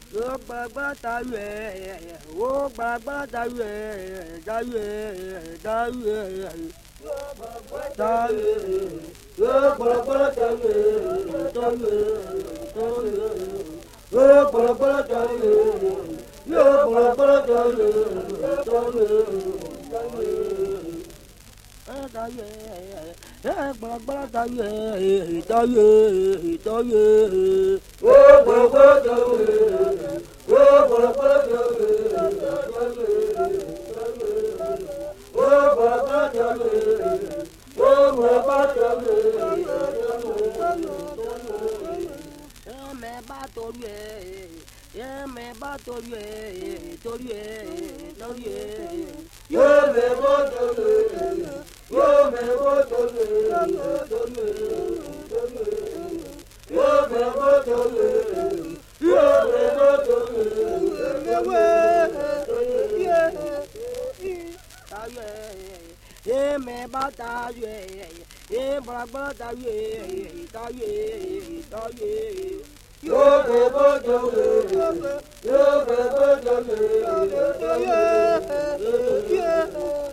Ó gbàgbọ́ tayé, ó gbàgbọ́ tayé, tayé, tayé. Ó gbàgbọ́ tayé, ó gbàgbọ́ tayé, tayé, tayé. Ó gbàgbọ́ tayé, ó gbàgbọ́ tayé, tayé, tayé. Gbàgbọ́ tayé, tayé, tayé. Ó gbàgbọ́ tayé, ó gbàgbọ́ tayé, tayé, tayé. Ó gbàgbọ́ tayé, ó gbàgbọ́ tayé, tayé. Mẹ bá torí mẹ bá torí torí torí. Yóò mẹ bá torí. Yo me voy a me bata ye, bra bata ye, taye, taye. Yo me voy a